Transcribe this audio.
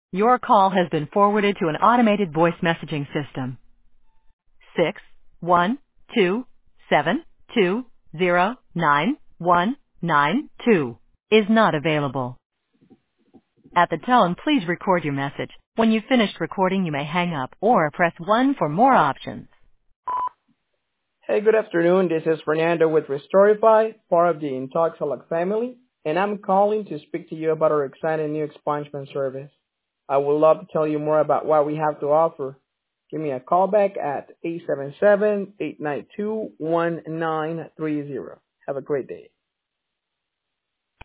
Your call has been forwarded to an automated voice messaging system. 61272099192 is not available. At the tone, please record your message. When you've finished recording, you may hang up or press 1 for more options. Hey, good afternoon. This is Fernando with Restorify, part of the Intoxalog family, and I'm calling to speak to you about our exciting new expungement service. I would love to tell you more about what we have to offer. Give me a call back at 877-892-1930. Have a great day.